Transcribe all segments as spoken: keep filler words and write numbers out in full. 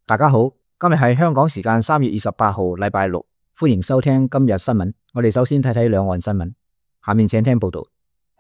大家好，今日係香港時間三月二十八號，禮拜六，歡迎收聽今日新聞。我哋首先睇睇兩岸新聞，下面請聽報道。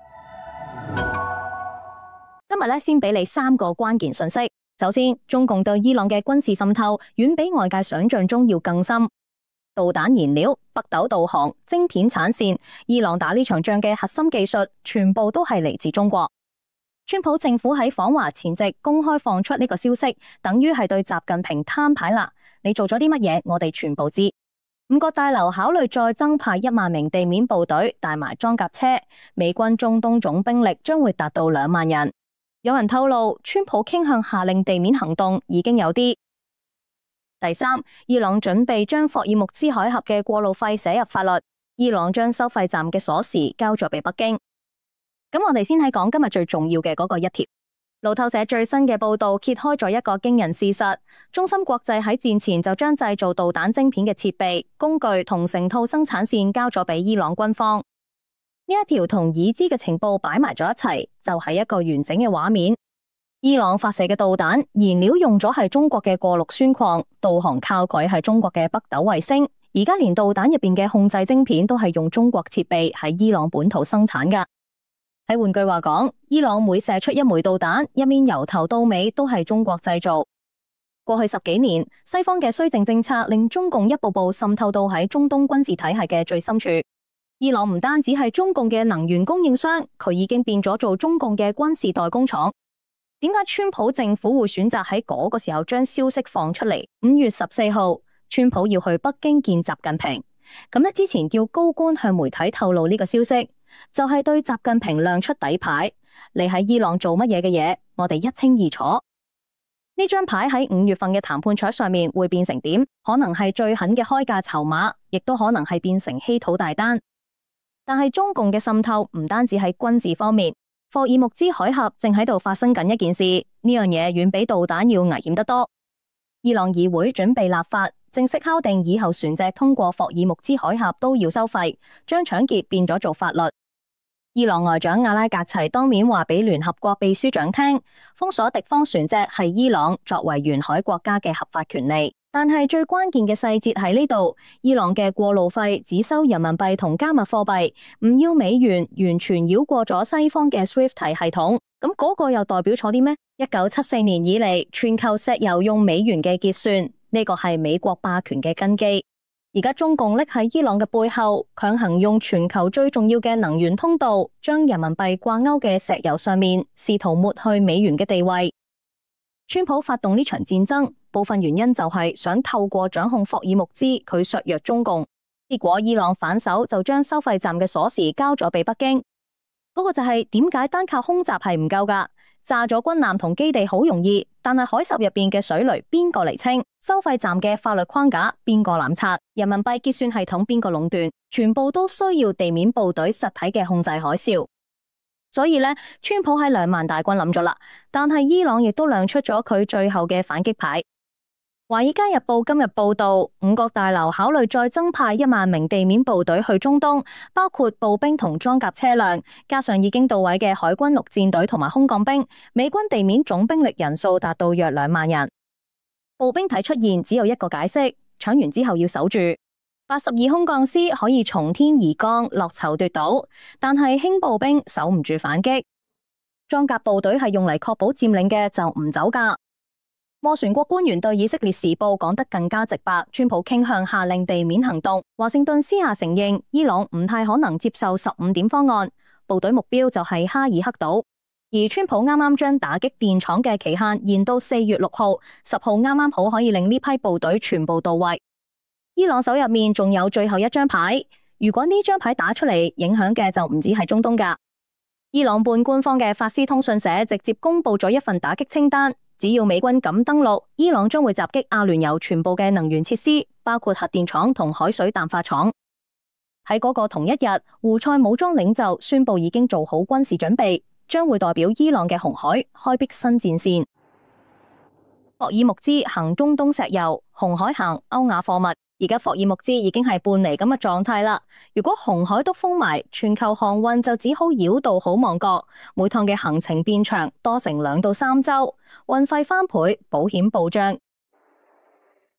今日咧，先俾你三個關鍵信息。首先，中共對伊朗嘅軍事滲透遠比外界想象中要更深。導彈燃料、北斗導航、晶片產線，伊朗打呢場仗嘅核心技術，全部都係嚟自中國。川普政府喺訪華前夕公開放出呢個消息，等於係對習近平攤牌啦。你做咗啲乜嘢，我哋全部知。五角大樓考慮再增派一萬名地面部隊，帶埋裝甲車，美軍中東總兵力將會達到兩萬人。有人透露，川普傾向下令地面行動已經有啲。第三，伊朗準備將霍爾木茲海峽嘅過路費寫入法律，伊朗將收費站嘅鎖匙交咗俾北京。咁我哋先睇講今日最重要嘅嗰個一條。路透社最新嘅報道揭開咗一個驚人事實：中芯國際喺戰前就將製造導彈晶片嘅設備、工具同成套生產線交咗俾伊朗軍方。呢一條同已知嘅情報擺埋咗一齊，就係一個完整嘅畫面。伊朗發射嘅導彈燃料用咗係中國嘅過氯酸礦，導航靠軌係中國嘅北斗衛星。而家連導彈入邊嘅控制晶片都係用中國設備喺伊朗本土生產噶。喺換句話講，伊朗每射出一枚導彈，一面由頭到尾都係中國製造。過去十幾年，西方嘅綏靖政策令中共一步步滲透到喺中東軍事體系嘅最深處。伊朗唔單止係中共嘅能源供應商，佢已經變咗做中共嘅軍事代工廠。點解川普政府會選擇喺嗰個時候將消息放出嚟？五月十四號，川普要去北京見習近平，咁咧之前叫高官向媒體透露呢個消息，就係對習近平亮出底牌。你喺伊朗做乜嘢嘅嘢，我哋一清二楚。呢張牌喺五月份嘅談判桌上面會變成點？可能係最狠嘅開價籌碼，亦都可能係變成稀土大單。但係中共嘅滲透唔單止喺軍事方面，霍爾木茲海峽正喺度發生緊一件事，呢樣嘢遠比導彈要危險得多。伊朗議會準備立法，正式敲定以後船隻通過霍爾木茲海峽都要收費，將搶劫變咗做法律。伊朗外長阿拉格齊當面話俾聯合國秘書長聽，封鎖敵方船隻係伊朗作為沿海國家嘅合法權利。但係最關鍵嘅細節喺呢度，伊朗嘅過路費只收人民幣同加密貨幣，唔要美元，完全繞過咗西方嘅 SWIFT 系系統。咁嗰個又代表咗啲咩？一九七四年以嚟，全球石油用美元嘅結算，呢個係美國霸權嘅根基。而家中共拎喺伊朗嘅背後，強行用全球最重要嘅能源通道，將人民幣掛鈎嘅石油上面，試圖抹去美元嘅地位。川普發動呢場戰爭，部分原因就係想透過掌控霍爾木茲，佢削弱中共。結果伊朗反手就將收費站嘅鎖匙交咗俾北京。嗰、那個就係點解單靠空襲係唔夠噶？炸咗軍艦同基地好容易，但係海嘯入邊嘅水雷邊個嚟清？收費站嘅法律框架邊個攬拆？人民幣結算系統邊個壟斷？全部都需要地面部隊實體嘅控制海嘯。所以呢，川普喺兩萬大軍諗咗啦，但係伊朗亦都亮出咗佢最後嘅反擊牌。華爾街日報今日報道，五角大樓考慮再增派一萬名地面部隊去中東，包括步兵同裝甲車輛，加上已經到位嘅海軍陸戰隊同埋空降兵，美軍地面總兵力人數達到約兩萬人。步兵體出現只有一個解釋，搶完之後要守住。八十二空降師可以從天而降，落籌奪島，但係輕步兵守唔住反擊。裝甲部隊係用嚟確保佔領嘅，就唔走噶。斡旋國官員對以色列時報講得更加直白，川普傾向下令地面行動。華盛頓私下承認，伊朗唔太可能接受十五點方案，部隊目標就係哈爾克島。而川普啱啱將打擊電廠嘅期限延到四月六號，十號啱啱好可以令呢批部隊全部到位。伊朗手入面仲有最後一張牌，如果呢張牌打出嚟，影響嘅就唔止係中東噶。伊朗半官方嘅法斯通訊社直接公布咗一份打擊清單。只要美軍敢登陸，伊朗將會襲擊阿聯酋全部嘅能源設施，包括核電廠同海水淡化廠。喺嗰個同一日，胡塞武裝領袖宣布已經做好軍事準備，將會代表伊朗嘅紅海開闢新戰線。霍爾木茲行中東石油，紅海行歐亞貨物。而家霍爾木茲已經係半離咁嘅狀態啦。如果紅海都封埋，全球航運就只好繞道好望角，每趟嘅行程變長，多成兩到三週，運費翻倍，保險保障。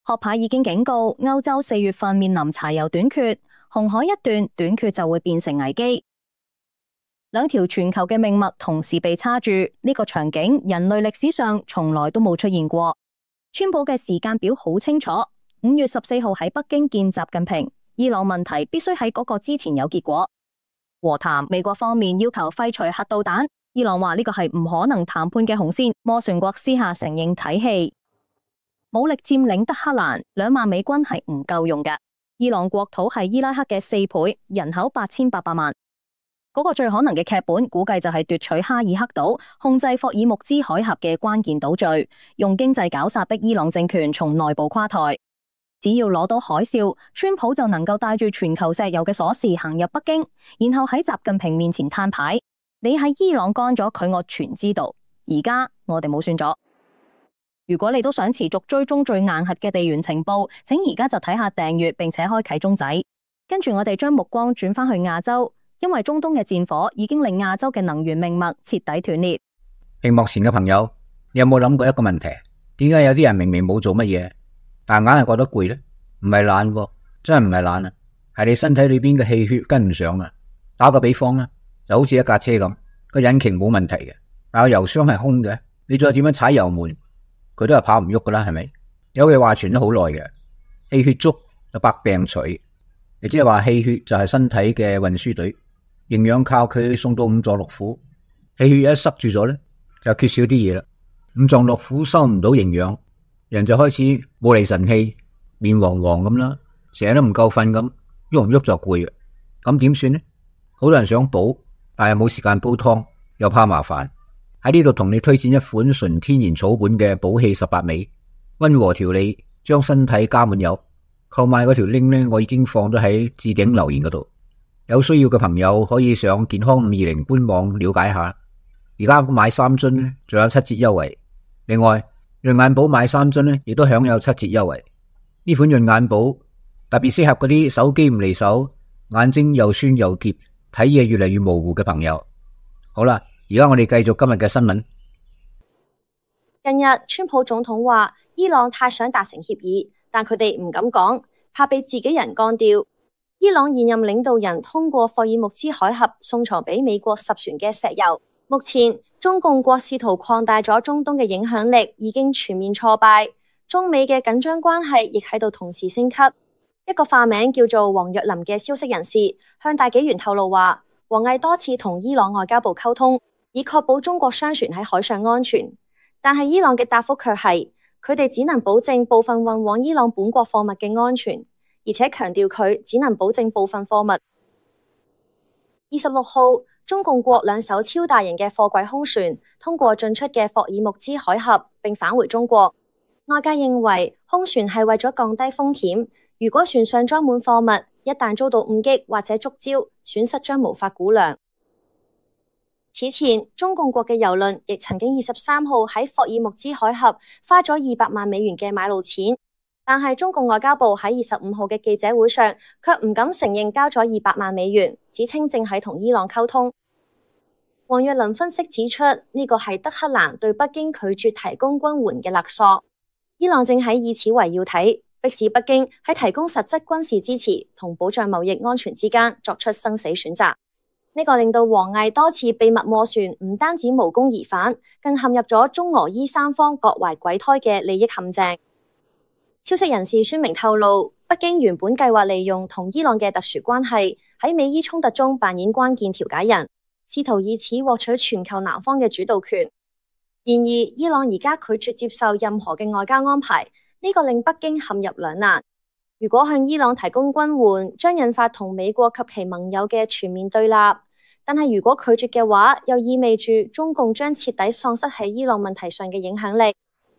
學派已經警告歐洲四月份面臨柴油短缺，紅海一斷，短缺就會變成危機。兩條全球嘅命脈同時被叉住，呢個場景人類歷史上從來都冇出現過。川普嘅時間表好清楚，五月十四號喺北京見習近平，伊朗問題必須喺嗰個之前有結果。和談，美國方面要求廢除核導彈，伊朗話呢個係唔可能談判嘅紅線，斡旋國私下承認睇戲。武力佔領德黑蘭，兩萬美軍係唔夠用嘅。伊朗國土係伊拉克嘅四倍，人口八千八百萬。嗰個最可能嘅劇本，估計就係奪取哈爾克島，控制霍爾木茲海峽嘅關鍵島嶼，用經濟絞殺逼伊朗政權從內部垮台。只要攞到海嘯，川普就能夠帶住全球石油嘅鎖匙行入北京，然後喺習近平面前攤牌。你喺伊朗幹咗佢，我全知道。而家我哋冇算咗。如果你都想持續追蹤最硬核嘅地緣情報，請而家就睇下訂閱並且開啟鐘仔。跟住我哋將目光轉返去亞洲，因為中東嘅戰火已經令亞洲嘅能源命脈徹底斷裂。 屏幕前嘅朋友，你有冇諗過一個問題？點解有啲人明明冇做乜嘢，但硬係覺得攰呢？唔係懶喎，真係唔係懶啊，係你身體裏邊嘅氣血跟唔上啊。打個比方啦，就好似一架車咁，個引擎冇問題嘅，但係油箱係空嘅，你再點樣踩油門，佢都係跑唔喐噶啦，係咪？有句話傳咗好耐嘅，氣血足就百病除，亦即係話氣血就係身體嘅運輸隊，營養靠佢送到五臟六腑，氣血一塞住咗咧，就缺少啲嘢啦。五臟六腑收唔到營養，人就開始冇厘神氣，面黃黃咁啦，成日都唔夠瞓咁，喐唔喐就攰嘅，咁點算呢？好多人想補，但係冇時間煲湯，又怕麻煩。喺呢度同你推薦一款純天然草本嘅補氣十八味，溫和調理，將身體加滿油。購買嗰條 link 呢，我已經放咗喺置頂留言嗰度，有需要嘅朋友可以上健康五二零官網了解下。而家買三樽呢，仲有七折優惠。另外，潤眼寶買三樽呢，亦都享有七折優惠。呢款潤眼寶特別適合嗰啲手機唔離手、眼睛又酸又澀、睇嘢越嚟越模糊嘅朋友。好啦。而家我哋繼續今日嘅新聞。 近日，川普總統話伊朗太想達成協議，但佢哋唔敢講，怕被自己人幹掉。伊朗現任領導人通過霍爾木茲海峽送藏俾美國十船嘅石油。目前，中共國試圖擴大咗中東嘅影響力，已經全面挫敗。中美嘅緊張關係亦喺度同時升級。一個化名叫做黃若琳嘅消息人士向大紀元透露話，王毅多次同伊朗外交部溝通，以確保中國商船喺海上安全，但係伊朗嘅答覆卻係佢哋只能保證部分運往伊朗本國貨物嘅安全，而且強調佢只能保證部分貨物。二十六號，中共國兩艘超大型嘅貨櫃空船通過進出嘅霍爾木茲海峽並返回中國。外界認為空船係為咗降低風險，如果船上裝滿貨物，一旦遭到誤擊或者觸礁，損失將無法估量。此前，中共國嘅郵輪亦曾經二十三號喺霍爾木茲海峽花咗二百萬美元嘅買路錢，但係中共外交部喺二十五號嘅記者會上卻唔敢承認交咗二百萬美元，只稱正喺同伊朗溝通。黃若琳分析指出，呢個係德黑蘭對北京拒絕提供軍援嘅勒索，伊朗正喺以此為要體，迫使北京喺提供實質軍事支持同保障貿易安全之間作出生死選擇。呢個令到王毅多次秘密斡旋，唔單止無功而返，更陷入咗中俄伊三方各懷鬼胎嘅利益陷阱。消息人士宣明透露，北京原本計劃利用同伊朗嘅特殊關係，喺美伊衝突中扮演關鍵調解人，試圖以此獲取全球南方嘅主導權。然而，伊朗而家拒絕接受任何嘅外交安排，呢個令北京陷入兩難。如果向伊朗提供軍援，將引發同美國及其盟友嘅全面對立。但係如果拒絕嘅話，又意味住中共將徹底喪失喺伊朗問題上嘅影響力。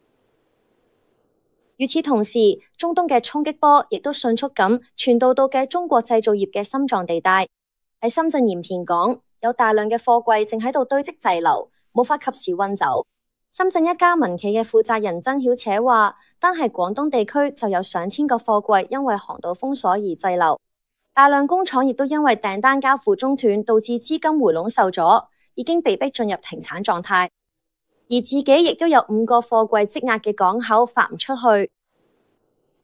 與此同時，中東嘅衝擊波亦都迅速咁傳導到嘅中國製造業嘅心臟地帶。喺深圳鹽田港，有大量嘅貨櫃正喺度堆積滯留，無法及時運走。深圳一家民企嘅負責人曾曉且話，單係廣東地區就有上千個貨櫃因為航道封鎖而滯留。大量工廠亦都因為訂單交付中斷，導致資金回籠受阻，已經被迫進入停產狀態。而自己亦都有五個貨櫃積壓嘅港口發唔出去。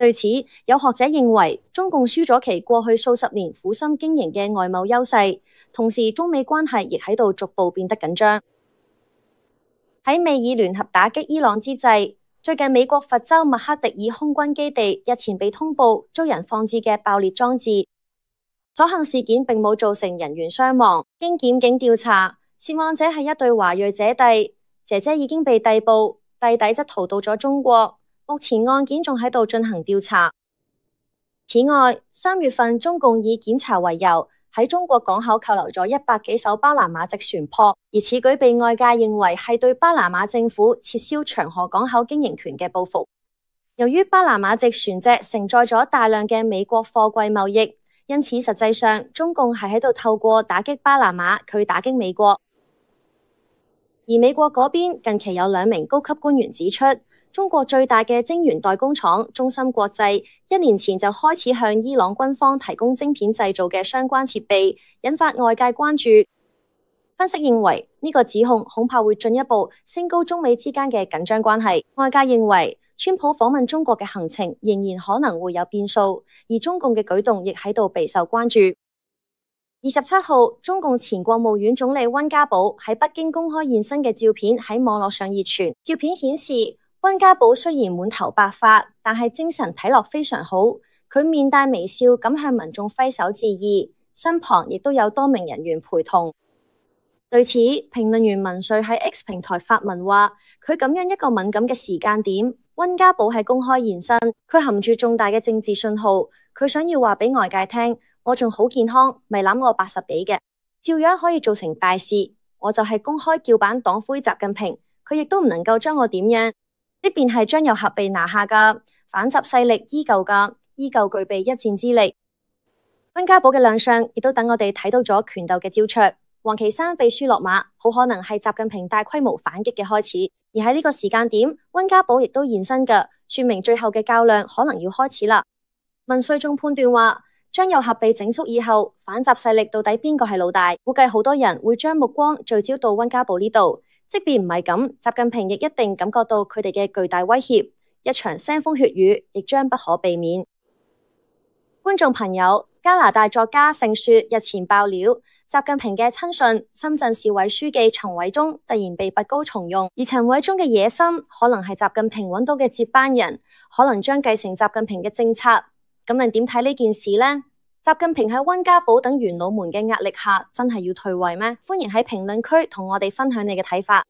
對此，有學者認為中共輸咗其過去數十年苦心經營嘅外貿優勢，同時中美關係亦喺度逐步變得緊張。喺美以聯合打擊伊朗之際，最近美國佛州麥克迪爾空軍基地日前被通報遭人放置嘅爆裂裝置，所幸事件並冇造成人員傷亡。經檢警調查，涉案者係一對華裔姐弟，姐姐已經被逮捕，弟弟則逃到咗中國。目前案件仲喺度進行調查。此外，三月份中共以檢查為由，喺中國港口扣留咗一百幾艘巴拿馬籍船舶，而此舉被外界認為係對巴拿馬政府撤銷長河港口經營權嘅報復。由於巴拿馬籍船隻承載咗大量嘅美國貨櫃貿易，因此實際上中共係喺度透過打擊巴拿馬去打擊美國。而美國嗰邊近期有兩名高級官員指出，中國最大嘅晶圓代工廠中芯國際一年前就開始向伊朗軍方提供晶片製造嘅相關設備，引發外界關注。分析認為呢個指控恐怕會進一步升高中美之間嘅緊張關係。外界認為川普訪問中國嘅行程仍然可能會有變數，而中共嘅舉動亦喺度備受關注。二十七號，中共前國務院總理溫家寶喺北京公開現身嘅照片喺網絡上熱傳，照片顯示，溫家寶雖然滿頭白髮，但係精神睇落非常好。佢面帶微笑咁向民眾揮手致意，身旁亦都有多名人員陪同。對此，評論員文瑞喺 X 平台發文話：佢咁樣一個敏感嘅時間點，溫家寶係公開現身，佢含住重大嘅政治信號。佢想要話俾外界聽，我仲好健康，咪諗我八十幾嘅，照樣可以做成大事。我就係公開叫板黨魁習近平，佢亦都唔能夠將我點樣。呢邊係張又俠被拿下噶，反習勢力依舊噶，依舊具備一戰之力。溫家寶嘅亮相，亦都等我哋睇到咗拳鬥嘅焦灼。王岐山被輸落馬，好可能係習近平大規模反擊嘅開始。而喺呢個時間點，溫家寶亦都現身噶，說明最後嘅較量可能要開始啦。文瑞仲判斷話，張又俠被整肅以後，反習勢力到底邊個係老大？估計好多人會將目光聚焦到溫家寶呢度。即便唔係咁，習近平亦一定感覺到佢哋嘅巨大威脅，一場腥風血雨亦將不可避免。觀眾朋友，加拿大作家盛雪日前爆料，習近平嘅親信深圳市委書記陳偉忠突然被拔高重用，而陳偉忠嘅野心可能係習近平揾到嘅接班人，可能將繼承習近平嘅政策。咁你點睇呢件事呢？習近平喺溫家寶等元老們嘅壓力下，真係要退位咩？歡迎喺評論區同我哋分享你嘅睇法。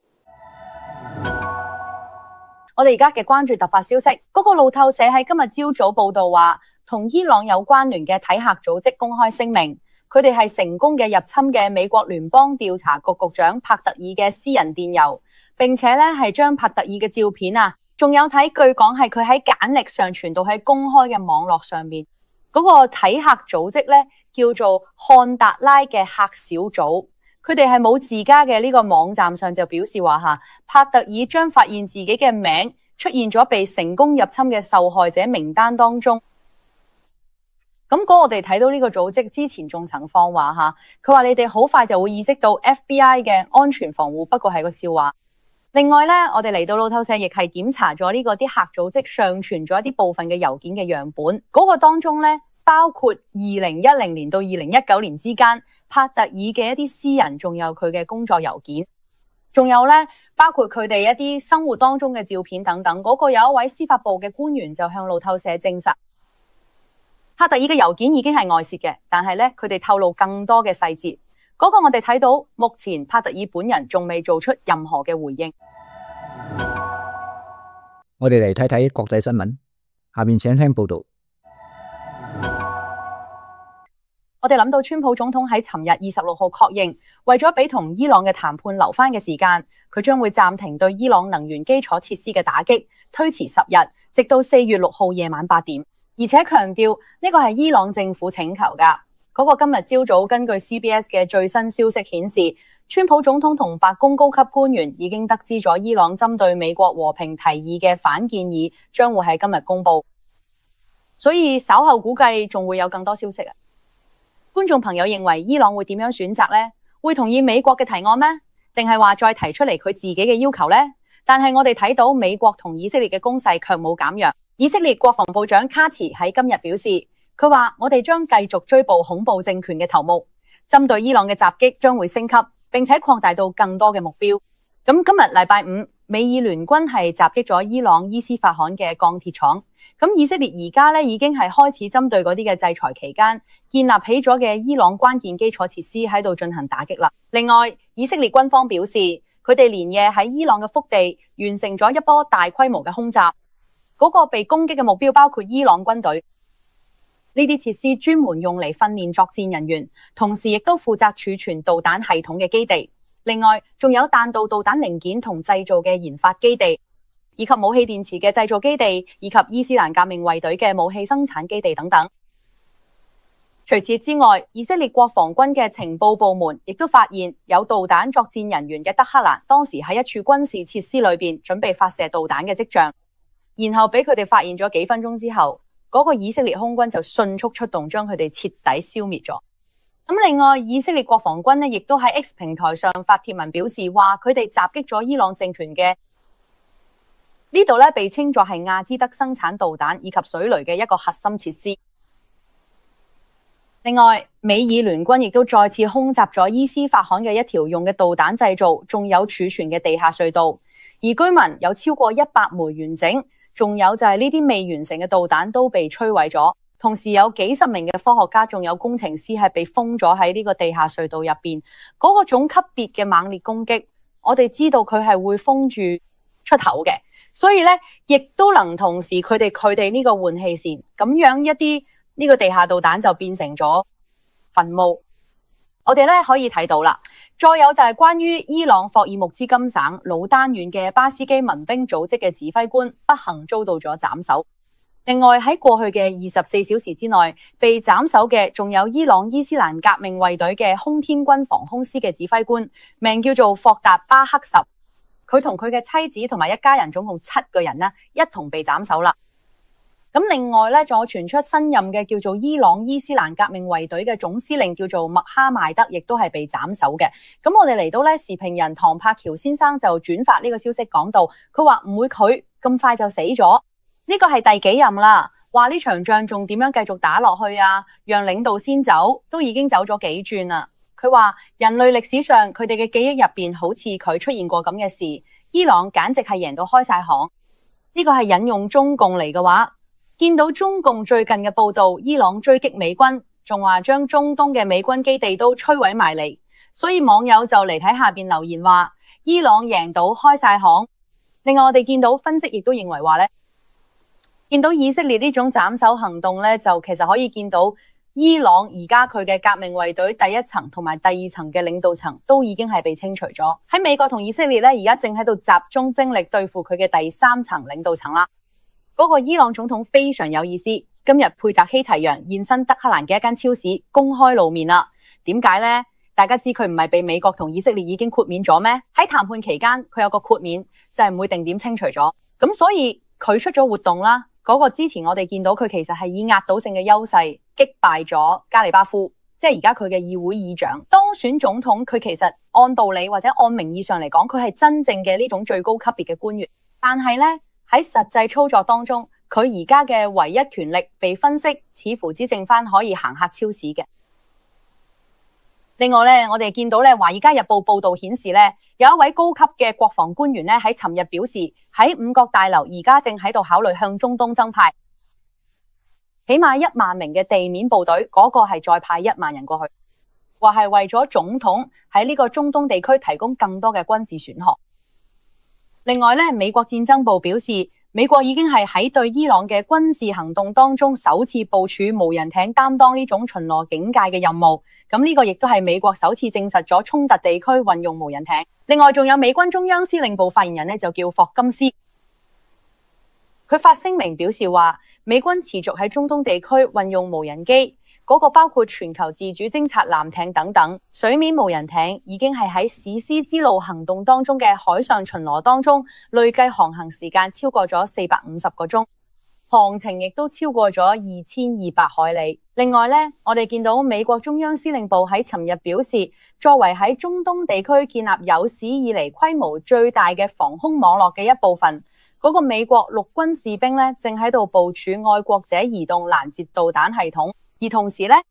我哋而家嘅關注突發消息，嗰個路透社喺今日朝早報道話，同伊朗有關聯嘅睇客組織公開聲明，佢哋係成功嘅入侵嘅美國聯邦調查局局長帕特爾嘅私人電郵，並且咧係將帕特爾嘅照片啊，仲有睇據講係佢喺簡歷上傳到喺公開嘅網絡上面。嗰個睇客組織咧叫做漢達拉嘅客小組，佢哋係冇自家嘅呢個網站上就表示話吓，帕特爾將發現自己嘅名出現咗被成功入侵嘅受害者名單當中。咁嗰我哋睇到呢個組織之前仲曾放話吓，佢話你哋好快就會意識到 F B I 嘅安全防護不過係個笑話。另外咧，我哋嚟到路透社亦係檢查咗呢個啲客組織上傳咗一啲部分嘅郵件嘅樣本，嗰個當中咧包括二零一零年到二零一九年之間帕特爾嘅一啲私人，仲有佢嘅工作郵件，仲有咧包括佢哋一啲生活當中嘅照片等等。嗰個有一位司法部嘅官員就向路透社證實，帕特爾嘅郵件已經係外泄嘅，但係咧佢哋透露更多嘅細節。嗰個我哋睇到，目前帕特爾本人仲未做出任何嘅回應。 我哋嚟睇睇國際新聞，下面請聽報道。 我哋諗到川普總統喺尋日二十六號確認，為咗俾同伊朗嘅談判留翻嘅時間，佢將會暫停對伊朗能源基礎設施嘅打擊，推遲十日，直到四月六號夜晚八點，而且強調呢個係伊朗政府請求噶。嗰個今日朝早根據 C B S 嘅最新消息顯示，川普總統同白宮高級官員已經得知咗伊朗針對美國和平提議嘅反建議將會喺今日公布，所以稍後估計仲會有更多消息啊！觀眾朋友認為伊朗會點樣選擇呢？會同意美國嘅提案咩？定係話再提出嚟佢自己嘅要求呢？但係我哋睇到美國同以色列嘅攻勢卻冇減弱。 以色列國防部長卡茨喺今日表示，佢話我哋將繼續追捕恐怖政權嘅頭目，針對伊朗嘅襲擊將會升級，並且擴大到更多嘅目標。咁今日禮拜五，美以聯軍係襲擊咗伊朗伊斯法罕嘅鋼鐵廠。咁以色列而家咧已經係開始針對嗰啲嘅制裁期間建立起咗嘅伊朗關鍵基礎設施喺度進行打擊啦。另外，以色列軍方表示，佢哋連夜喺伊朗嘅腹地完成咗一波大規模嘅空襲。嗰個被攻擊嘅目標包括伊朗軍隊，呢啲設施專門用嚟訓練作戰人員，同時亦都負責儲存導彈系統嘅基地。另外，仲有彈道導彈零件同製造嘅研發基地，以及武器電池嘅製造基地，以及伊斯蘭革命衛隊嘅武器生產基地等等。除此之外，以色列國防軍嘅情報部門亦都發現有導彈作戰人員嘅德黑蘭當時喺一處軍事設施裏邊準備發射導彈嘅跡象。然後俾佢哋發現咗幾分鐘之後，嗰個以色列空軍就迅速出動，將佢哋徹底消滅咗。咁另外，以色列國防軍呢亦都喺 X 平台上發帖文表示話，佢哋襲擊咗伊朗政權嘅呢度咧，被稱作係亞茲德生產導彈以及水雷嘅一個核心設施。另外，美以聯軍亦都再次空襲咗伊斯法罕嘅一條用嘅導彈製造仲有儲存嘅地下隧道，而居民有超過一百枚完整。仲有就係呢啲未完成嘅導彈都被摧毀咗，同時有幾十名嘅科學家仲有工程師係被封咗喺呢個地下隧道入邊。嗰個種級別嘅猛烈攻擊，我哋知道佢係會封住出口嘅，所以咧亦都能同時佢哋佢哋呢個換氣扇咁樣一啲呢個地下導彈就變成咗墳墓。我哋咧可以睇到啦。再有就係關於伊朗霍爾木茲金省魯丹縣嘅巴斯基民兵組織嘅指揮官不幸遭到咗斬首。另外喺過去嘅二十四小時之內被斬首嘅仲有伊朗伊斯蘭革命衛隊嘅空天軍防空師嘅指揮官，名叫做霍達巴克什。佢同佢嘅妻子同埋一家人總共七個人呢，一同被斬首啦。咁另外咧，仲有傳出新任嘅叫做伊朗伊斯蘭革命衛隊嘅總司令叫做麥哈邁德，亦都係被斬首嘅。咁我哋嚟到咧，時評人唐柏喬先生就轉發呢個消息，講到佢話唔會佢咁快就死咗，呢個係第幾任啦？話呢場仗仲點樣繼續打落去啊？讓領導先走，都已經走咗幾轉啦。佢話人類歷史上佢哋嘅記憶入邊好似佢出現過咁嘅事，伊朗簡直係贏到開晒行。呢個係引用中共嚟嘅話。見到中共最近嘅報道，伊朗追擊美軍，仲話將中東嘅美軍基地都摧毀埋嚟，所以網友就嚟睇下邊留言話伊朗贏到開晒行。另外我哋見到分析亦都認為話咧，見到以色列呢種斬首行動咧，就其實可以見到伊朗而家佢嘅革命衛隊第一層同埋第二層嘅領導層都已經係被清除咗。喺美國同以色列咧，而家正喺度集中精力對付佢嘅第三層領導層啦。嗰個伊朗總統非常有意思，今日佩澤希齊揚現身德黑蘭嘅一間超市公開露面啦。點解呢？大家知佢唔係被美國同以色列已經豁免咗咩？喺談判期間佢有個豁免，就係唔會定點清除咗。咁所以佢出咗活動啦。嗰個之前我哋見到佢其實係以壓倒性嘅優勢擊敗咗加里巴夫，即係而家佢嘅議會議長當選總統。佢其實按道理或者按名義上嚟講，佢係真正嘅呢種最高級別嘅官員，但係呢。喺實際操作當中，佢而家嘅唯一權力被分析，似乎只剩翻可以行客超市嘅。另外咧，我哋見到咧，《華爾街日報》報道顯示咧，有一位高級嘅國防官員咧喺尋日表示，喺五角大樓而家正喺度考慮向中東增派，起碼一萬名嘅地面部隊，嗰個係再派一萬人過去，話係為咗總統喺呢個中東地區提供更多嘅軍事選項。另外咧，美國戰爭部表示，美國已經係喺對伊朗嘅軍事行動當中首次部署無人艇擔當呢種巡邏警戒嘅任務。咁呢個亦都係美國首次證實咗衝突地區運用無人艇。另外仲有美軍中央司令部發言人呢，就叫霍金斯，佢發聲明表示話，美軍持續喺中東地區運用無人機。嗰個包括全球自主偵察艦艇等等，水面無人艇已經係喺史詩之路行動當中嘅海上巡邏當中，累計航行時間超過咗四百五十個鐘，航程亦都超過咗二千二百海里。另外呢，我哋見到美國中央司令部喺尋日表示，作為喺中東地區建立有史以嚟規模最大嘅防空網絡嘅一部分， 嗰個美國陸軍士兵咧正喺度部署愛國者移動攔截導彈系統，而同時咧，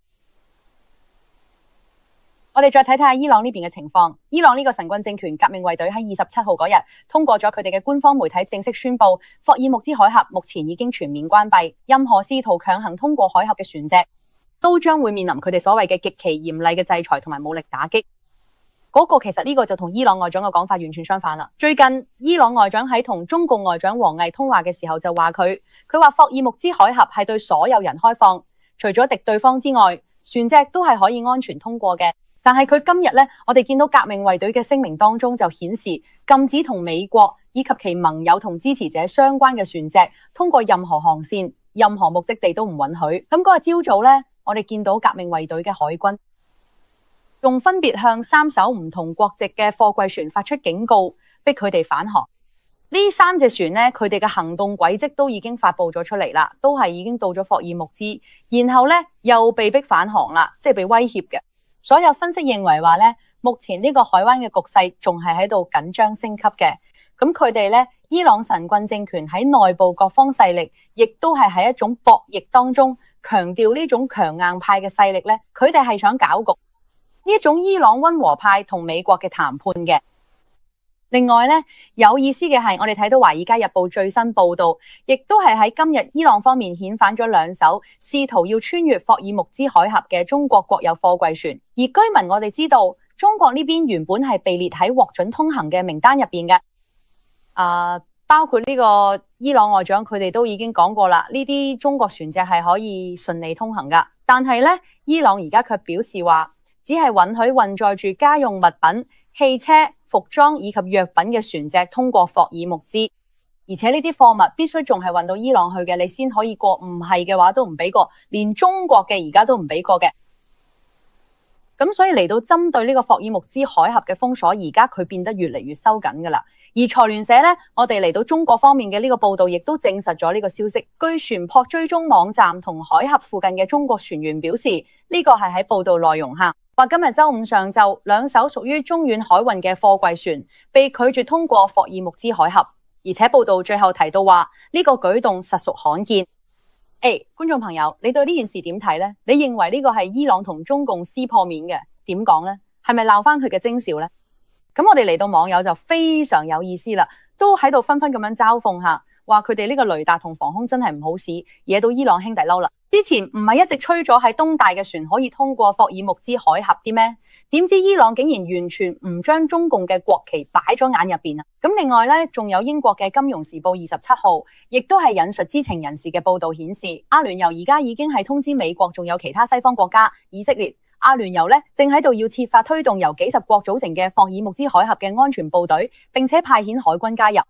我哋再睇睇下伊朗呢邊嘅情況。伊朗呢個神棍政權革命衛隊喺二十七號嗰日通過咗佢哋嘅官方媒體正式宣布，霍爾木茲海峽目前已經全面關閉，任何試圖強行通過海峽嘅船隻都將會面臨佢哋所謂嘅極其嚴厲嘅制裁同埋武力打擊。嗰個其實呢個就同伊朗外長嘅講法完全相反啦。最近伊朗外長喺同中共外長王毅通話嘅時候就話佢，佢話霍爾木茲海峽係對所有人開放，除咗敵對方之外，船隻都係可以安全通過嘅。但係佢今日呢，我哋見到革命衛隊嘅聲明當中就顯示禁止同美國以及其盟友同支持者相關嘅船隻通過任何航線、任何目的地都唔允許。咁嗰日朝早呢，我哋見到革命衛隊嘅海軍仲分別向三艘唔同國籍嘅貨櫃船發出警告，逼佢哋返航。呢三隻船呢，佢哋嘅行動軌跡都已經發布咗出嚟啦，都係已經到咗霍爾木茲，然後呢又被逼返航啦，即係被威脅嘅。所有分析認為話呢，目前呢個海灣嘅局勢仲係喺度緊張升級嘅。咁佢哋呢，伊朗神棍政權喺內部各方勢力，亦都係喺一種博弈當中，強調呢種強硬派嘅勢力呢，佢哋係想搞局。呢一種伊朗溫和派同美國嘅談判嘅。另外呢，有意思嘅係，我哋睇到《華爾街日報》最新報道，亦都係喺今日伊朗方面遣返咗兩艘試圖要穿越霍爾木茲海峽嘅中國國有貨櫃船。而居民我哋知道，中國呢邊原本係被列喺獲准通行嘅名單入邊嘅。啊、呃，包括呢個伊朗外長佢哋都已經講過啦，呢啲中國船隻係可以順利通行噶。但係呢，伊朗而家卻表示話，只係允許運載住家用物品、汽車、服裝以及藥品嘅船隻通過霍爾木茲，而且呢啲貨物必須仲係運到伊朗去嘅，你先可以過，唔係嘅話都唔俾過，連中國嘅而家都唔俾過嘅。咁所以嚟到針對呢個霍爾木茲海峽嘅封鎖，而家佢變得越嚟越收緊噶啦。而財聯社呢，我哋嚟到中國方面嘅呢個報道，亦都證實咗呢個消息。據船舶追蹤網站同海峽附近嘅中國船員表示，呢個係喺報道內容下話，今日周五上晝，兩艘屬於中遠海運嘅貨櫃船被拒絕通過霍爾木茲海峽，而且報道最後提到話，呢個舉動實屬罕見。誒，觀眾朋友，你對呢件事點睇呢？你認為呢個係伊朗同中共撕破面嘅？點講呢？係咪鬧翻佢嘅徵兆呢？咁我哋嚟到網友就非常有意思啦，都喺度紛紛咁樣嘲諷下，話佢哋呢個雷達同防空真係唔好使，惹到伊朗兄弟嬲啦。之前唔係一直吹咗喺東大嘅船可以通過霍爾木茲海峽啲咩？點知伊朗竟然完全唔將中共嘅國旗擺咗眼入邊啊！咁另外呢，仲有英國嘅《金融時報》二十七號，亦都係引述知情人士嘅報道顯示，阿聯酋而家已經係通知美國，仲有其他西方國家，以色列。阿聯酋咧正喺度要設法推動由幾十國組成嘅霍爾木茲海峽嘅安全部隊，並且派遣海軍加入，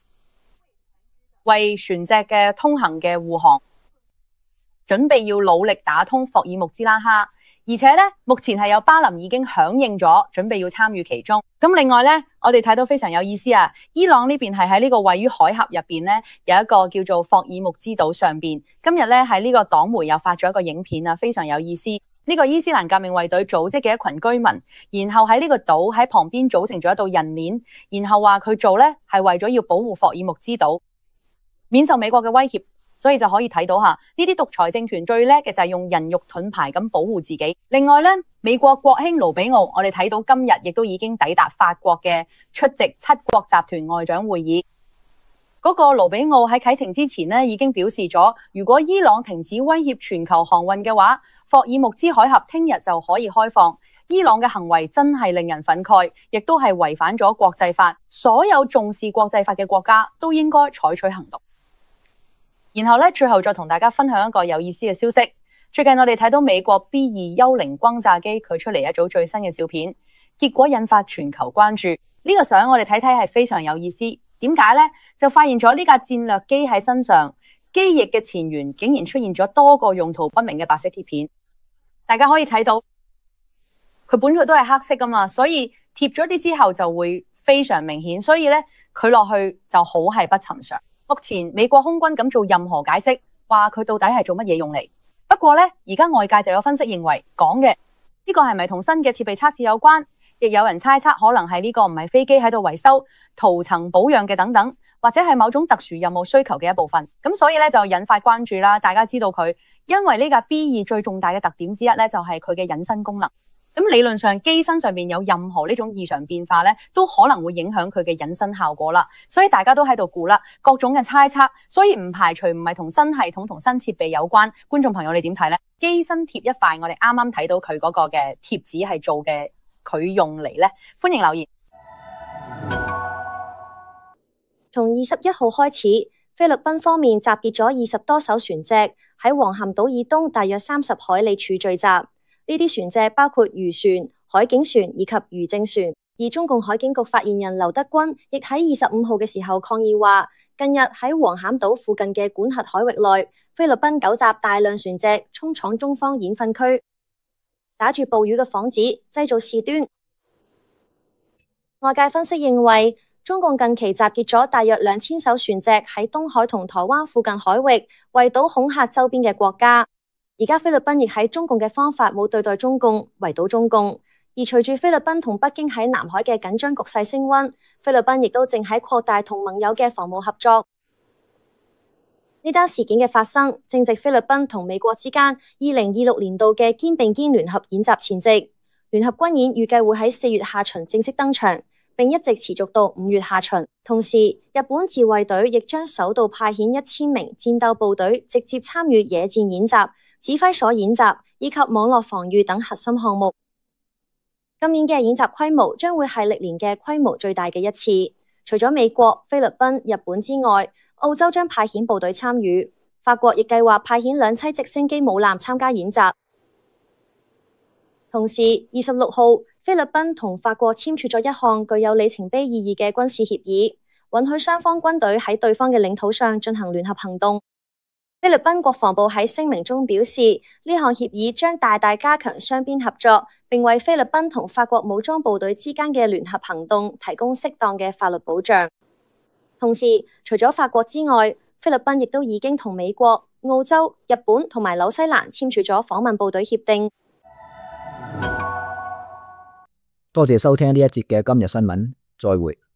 為船隻嘅通行嘅護航，準備要努力打通霍爾木茲拉哈。而且咧，目前係有巴林已經響應咗，準備要參與其中。咁另外咧，我哋睇到非常有意思啊！伊朗呢邊係喺呢個位於海峽入邊咧，有一個叫做霍爾木茲島上邊。今日咧喺呢個黨媒又發咗一個影片啊，非常有意思。呢個伊斯蘭革命衛隊組織嘅一群居民，然後喺呢個島喺旁邊組成咗一道人鏈，然後話佢做咧係為咗要保護霍爾木茲島免受美國嘅威脅。所以就可以睇到吓，呢啲獨裁政權最叻嘅就係用人肉盾牌咁保護自己。另外咧，美國國卿盧比奧，我哋睇到今日亦都已經抵達法國嘅出席七國集團外長會議。嗰個盧比奧喺啟程之前呢，已經表示咗，如果伊朗停止威脅全球航運嘅話，霍爾木茲海峽聽日就可以開放。伊朗嘅行為真係令人憤慨，亦都係違反咗國際法。所有重視國際法嘅國家都應該採取行動。然後咧，最後再同大家分享一個有意思嘅消息。最近我哋睇到美國 B 二幽靈轟炸機佢出嚟一組最新嘅照片，結果引發全球關注。呢個相我哋睇睇係非常有意思。點解呢？就發現咗呢架戰略機喺身上，機翼嘅前緣竟然出現咗多個用途不明嘅白色貼片。大家可以睇到，佢本來都係黑色噶嘛，所以貼咗啲之後就會非常明顯。所以咧，佢落去就好係不尋常。目前美國空軍咁做任何解釋，話佢到底係做乜嘢用嚟？不過呢，而家外界就有分析認為，講嘅呢個係咪同新嘅設備測試有關？ 亦有人猜測可能係呢個唔係飛機喺度維修、塗層保養嘅等等，或者係某種特殊任務需求嘅一部分。咁所以咧就引發關注啦。大家知道佢，因為呢架 B 二最重大嘅特點之一咧就係佢嘅隱身功能。咁理論上機身上面有任何呢種異常變化咧，都可能會影響佢嘅隱身效果啦。所以大家都喺度估啦，各種嘅猜測，所以唔排除唔係同新系統同新設備有關。觀眾朋友你點睇咧？機身貼一塊，我哋啱啱睇到佢嗰個嘅貼紙係做嘅，佢用嚟咧，歡迎留言。 從二十一號開始，菲律賓方面集結咗二十多艘船隻喺黃咸島以東大約三十海里處聚集。呢啲船隻包括漁船、海警船以及漁政船。而中共海警局發言人劉德軍亦喺二十五號嘅時候抗議話，近日喺黃咸島附近嘅管轄海域內，菲律賓糾集大量船隻衝闖中方演訓區，打住捕魚嘅幌子，製造事端。外界分析認為，中共近期集結咗大約兩千艘船隻喺東海同台灣附近海域圍堵恐嚇周邊嘅國家。而家菲律賓亦喺中共嘅方法冇對待中共，圍堵中共。而隨住菲律賓同北京喺南海嘅緊張局勢升溫，菲律賓亦都正喺擴大同盟友嘅防務合作。呢單事件嘅發生，正值菲律賓同美國之間二零二六年度嘅肩並肩聯合演習前夕。聯合軍演預計會喺四月下旬正式登場，並一直持續到五月下旬。同時，日本自衛隊亦將首度派遣一千名戰鬥部隊直接參與野戰演習、指揮所演習以及網絡防禦等核心項目。今年嘅演習規模將會係歷年嘅規模最大嘅一次。除咗美國、菲律賓、日本之外，澳洲將派遣部隊參與，法國亦計劃派遣兩棲直升機母艦參加演習。同時，二十六號，菲律賓同法國簽署咗一項具有里程碑意義嘅軍事協議，允許雙方軍隊喺對方嘅領土上進行聯合行動。菲律賓國防部喺聲明中表示，呢項協議將大大加強雙邊合作，並為菲律賓同法國武裝部隊之間嘅聯合行動提供適當嘅法律保障。同時，除咗法國之外，菲律賓亦都已經同美國、澳洲、日本同埋紐西蘭簽署咗訪問部隊協定。 多謝收聽呢一節嘅今日新聞，再會。